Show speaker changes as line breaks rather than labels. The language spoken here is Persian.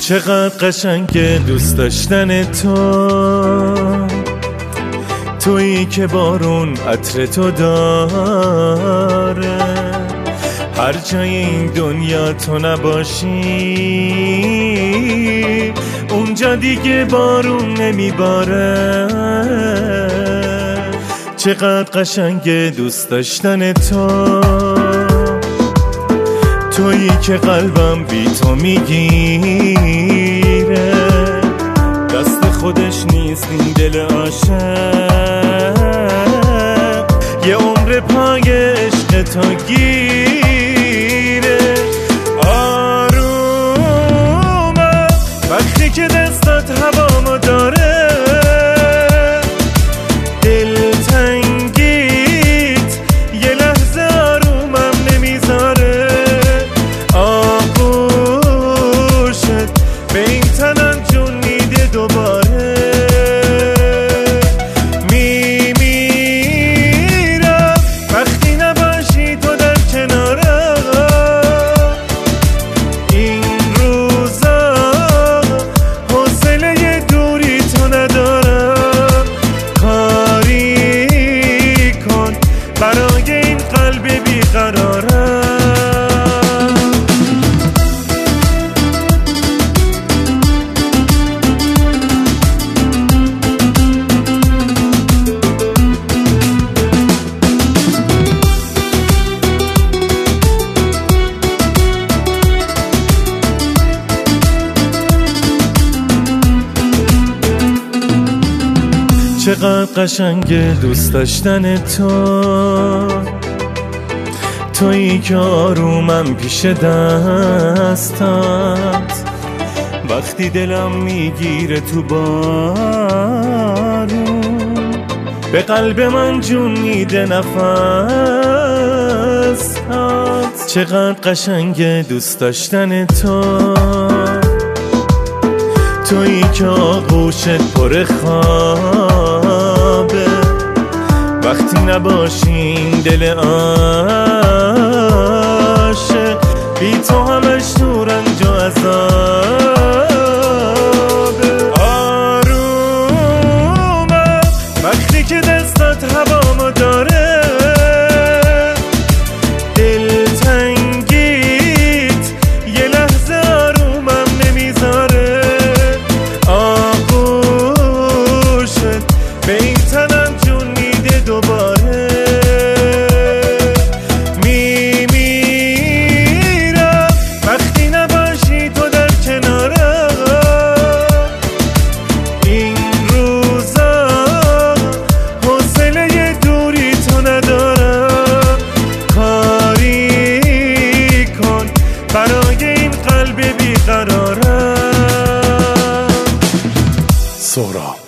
چقدر قشنگه دوست داشتن تویی که بارون عطر تو داره، هر جای این دنیا تو نباشی اونجا دیگه بارون نمیباره. چقدر قشنگه دوست داشتن تویی که قلبم بی تو میگیره، دست خودش نیست این دل عاشق، یه عمر پای عشق تو گیره. آرومم وقتی که دستات هوامو داره، دلتنگیت یه لحظه آرومم نمیذاره، آغوشت به این تنم جون میده دوباره. میمیرم وقتی نباشی تو در کنارم، این روزا حوصله دوری تو ندارم، کاری کن برای این قلب بیقرارم. چقدر قشنگه دوست داشتن تویی که آرومم پیش دستات، وقتی دلم میگیره تو بارون، به قلب من جون میده نفسات. چقدر قشنگه دوست داشتن تویی که آغوشت پر خوابه، وقتی نباشین دل عاشق، بی تو همش نور رنج و عذابه. آرومم وقتی که دستات هوامو داره، دلتنگیت یه لحظه آرومم نمیذاره، به این تنم جون میده دوباره. میمیرم وقتی نباشی تو در کنارم، این روزا حوصله دوری تو ندارم، کاری کن برای این قلب بیقرارم.
سهراب.